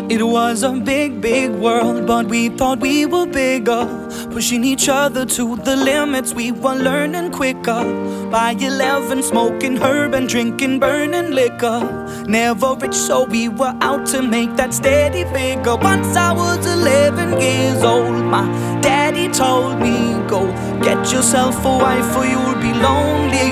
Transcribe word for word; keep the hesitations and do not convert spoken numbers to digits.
It was a big, big world, but we thought we were bigger. Pushing each other to the limits, we were learning quicker. By eleven, smoking herb and drinking burning liquor. Never rich, so we were out to make that steady figure. Once I was eleven years old, my daddy told me, go get yourself a wife or you'll be lonely